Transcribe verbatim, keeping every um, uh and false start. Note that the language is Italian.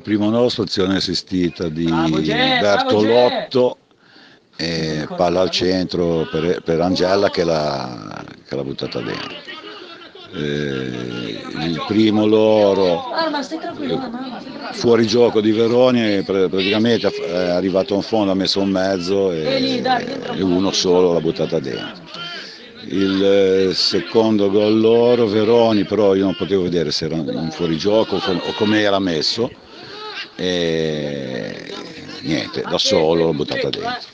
primo nostro, azione assistita di Bravo, Ge, bravo, Ge. Bertolotto, e palla al centro per, per Angela che l'ha, che l'ha buttata dentro. Eh, il primo loro Ah, ma stai tranquillo, mamma, stai tranquillo. fuori gioco di Veroni, pr- praticamente è arrivato in fondo, ha messo un mezzo E lì, e, dai, entra un e po' uno fuori solo gioco. l'ha buttata dentro. Il eh, secondo gol loro, Veroni, però io non potevo vedere se era in fuorigioco o com- o come era messo, e niente, da solo l'ho buttata dentro.